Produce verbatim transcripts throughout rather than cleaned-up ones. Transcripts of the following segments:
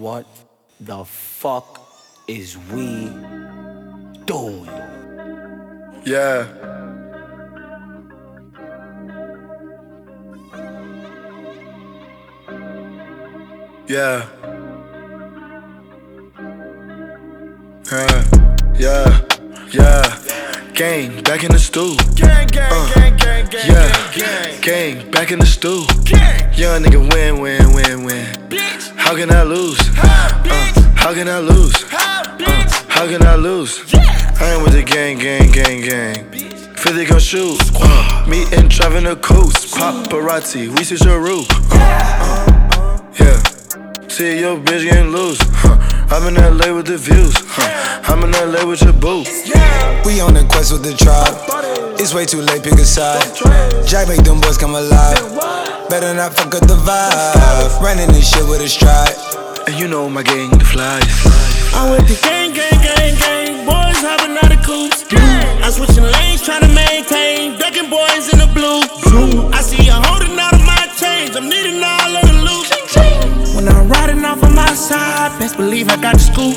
What the fuck is we doing? Yeah. Yeah. Uh, yeah. Yeah. Gang, back in the stool. Gang, gang, Uh, gang, gang, gang, yeah. gang, gang. Gang, back in the stool. Gang. Young nigga win, win, win, win. Bitch. How can I lose? Ha, bitch. Uh, how can I lose? Ha, Uh, bitch. how can I lose? Yeah. I ain't with the gang, gang, gang, gang. fifty gon' shoot. Uh, me and driving the coast. Paparazzi, we see your roof. Uh, uh, yeah. See your bitch getting loose. Huh. I'm in L A with the views. Huh. I'm in L A with your boo. We on the quest with the tribe. It's way too late, pick a side. Jack make them boys come alive. Better not fuck up the vibe. Running this shit with a stride. And you know my gang, the flies. I'm with the gang, gang, gang, gang. Boys hopping out of coops. I'm switching lanes, trying to maintain. Ducking boys in the blue. I see you holding out of my change. I'm needing all of the loot. When I'm riding off on my side, best believe I got the scoop.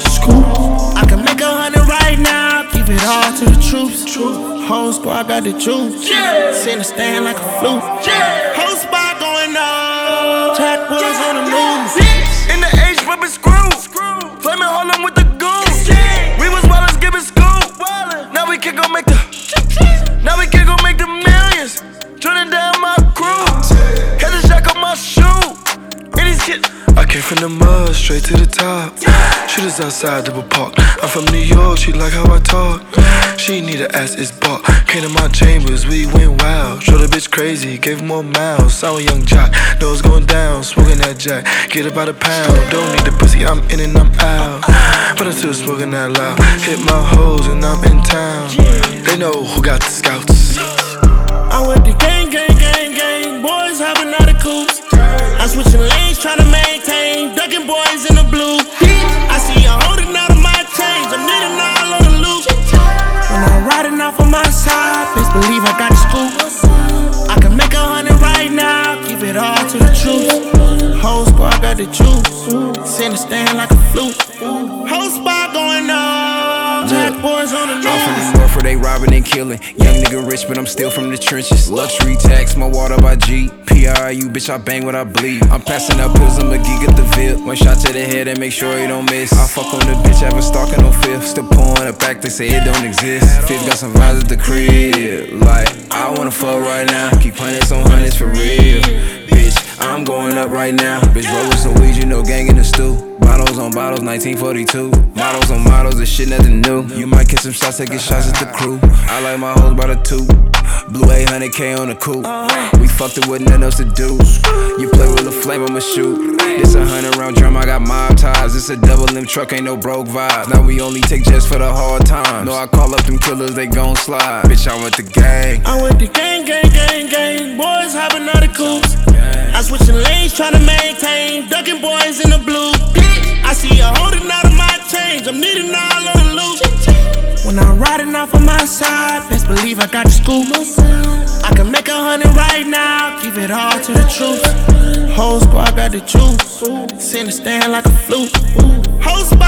I can make a hundred right now. Give it all to the troops. Whole squad got the juice. Send a stand like a flute. Whole spot going on. Jack boys on the news. In the H, whipping screw. Flaming Harlem with the goose. We was wildin', giving scoop. Now we can go make the. Now we can go make the millions. Turning down my crew. Had the jack on my shoe. And these kids. I came from the mud, straight to the top. Shooters outside double park. I'm from New York, she like how I talk. She need a ass, it's bought. Came to my chambers, we went wild. Showed the bitch crazy, gave more miles. Sour young jock, nose going down. Smoking that jack, get about a pound. Don't need the pussy, I'm in and I'm out. But I'm still smoking that loud. Hit my hoes and I'm in town. They know who got the scouts. I'm with the gang, gang, gang, gang. Boys hopping out of coops. I'm switching lanes, trying to maintain. Ducking boys in the blue. I see you holding out of my change. I'm needing all of the loot. When I'm riding off on my side, best believe I got the scoop. I can make a hundred right now. Give it all to the truth. Whole squad got the juice. Send a stand like a flute. Whole spot going on. Jack boys on the news. I'm from the north where they robbing and killing. Young nigga rich, but I'm still from the trenches. Luxury tax, my water by G. P R I U, bitch, I bang what I bleed. I'm passing out pills, I'm a geek at the Ville. One shot to the head and make sure you don't miss. I fuck on the bitch, I been stalking on Fifth. Still pouring it back, they say it don't exist. Fifth got some vibes at the crib. Like, I wanna fuck right now. Keep hundreds on hundreds for real. Bitch, I'm going up right now. Bitch, rollin' some weed, you know, gang in the stew. Bottles on bottles, nineteen forty-two. Models on models, this shit nothing new. You might get some shots, taking shots at the crew. I like my hoes by the two. Blue eight hundred K on the coupe. We fucked it with nothing else to do. You play with a flame, I'ma shoot. This a hundred round drum, I got mob ties. This a double limb truck, ain't no broke vibes. Now we only take jets for the hard times. No, I call up them killers, they gon' slide. Bitch, I'm with the gang. I'm with the gang, gang, gang, gang. Boys hopping out of coops. I'm switching lanes, trying to maintain. Ducking boys in the blue. I see you holding out of my change. I'm needing all of the loot. When I'm riding off on my side, best believe I got the scoop. I can make a hundred right now. Give it all to the truth. Whole squad got the juice. Send a stand like a flute. Whole spot